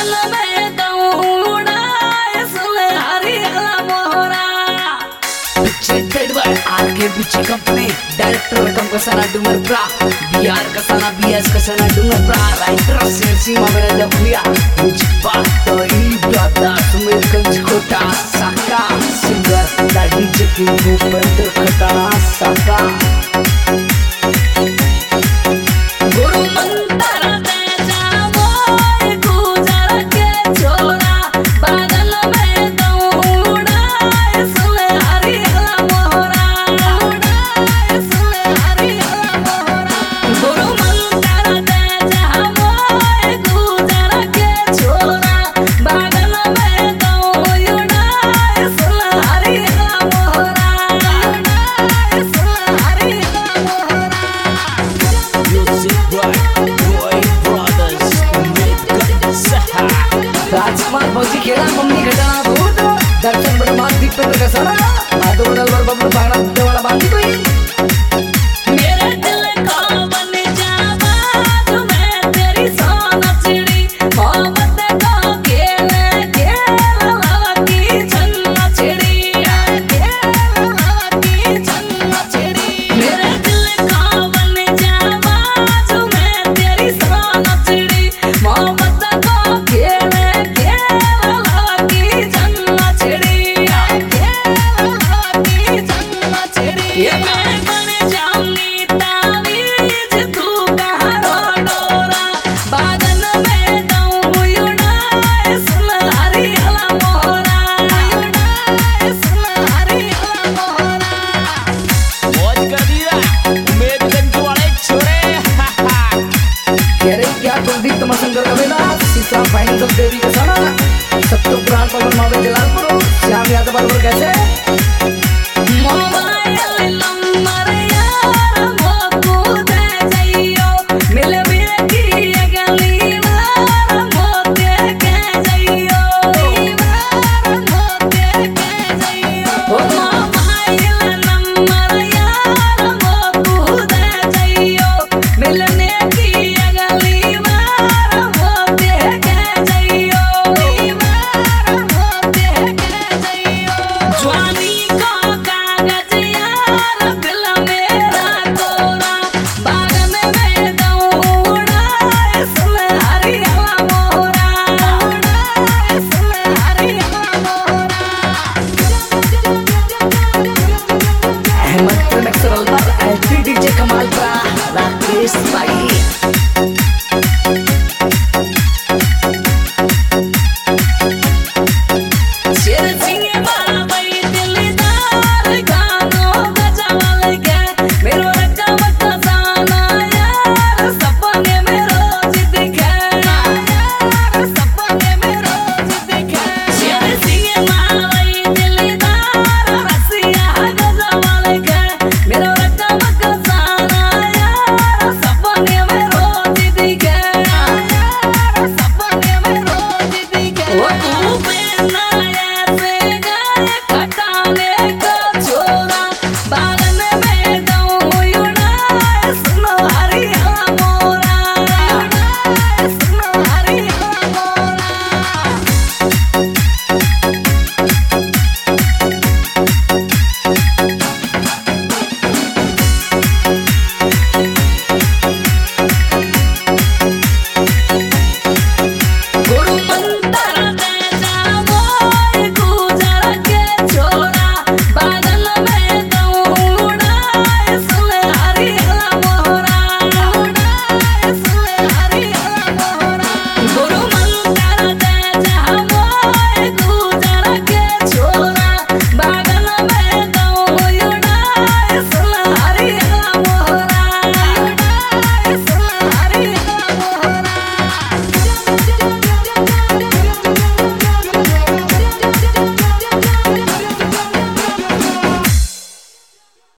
बादल में दौड़ा सुले हरियाला मोहरा। प्रेजेंटेड बाय आरके बीची कंपनी, डायरेक्टर रकम का साना डूंगर प्रा, बिहार का साना बीएस का साना डूंगर प्रा, राइटर शेरसी मामेरा जबलिया, म्यूजिक बात तो ई ब्रदर सुमित कंज कोटा साका, सिंगर दाढ़ी चकी भूपेंद्र खटा साका। गुरु मंत्र दे जावो गुजर के छोरा, बादल में दौड़ा सुले हरियाला मोहरा, सुले हरियाला मोहरा। गुरु मंत्र दे जावो गुजर के छोरा, बादल में दौड़ा सुले हरियाला मोहरा, सुले हरियाला मोहरा। राजकुमार फौजी खेड़ा मम्मी घटना भूत दर्शन बड़ मार दीपेंद्र का सारा आदो बड़ल बर बबलू भागना देवाला बांधी कोई। मेरे दिल को बन जावा तुम्हें तेरी सोना चिड़ी, मोहब्बत को खेले खेला की छन्ना चिड़ी, खेला की छन्ना चिड़ी। मेरे दिल को बन जावा तुम्हें तेरी सोना चिड़ी, मोहब्बत को खेले खेला की छन्ना चिड़ी, खेला की छन्ना चिड़ी। ये मैं बन जाऊंगी तावीज तू कहाँ डोरा, बादल में दौड़ा सुले हरियाला मोहरा, सुले हरियाला मोहरा। मौज कर दिया उमेदगंज वाले छोरे। कह रही क्या कुलदीप तमसंगर कबीला, सीता फाइनेंस देवी का साना, सत्तो पुराण पवन मावे जलालपुर, श्याम यादव बरबर कैसे। मोबाइल नंबर यार मोको दे जाइयो, मिल मिल की अगली बार मोते के जाइयो, बार मोते के जाइयो। मोबाइल नंबर यार मोको दे जाइयो, मिलने की अगली बार मोते के जाइयो, बार मोते के जाइयो। जवानी को कागज यार दिल मेरा तोरा, बादल में दौड़ा सुले हरियाला मोहरा,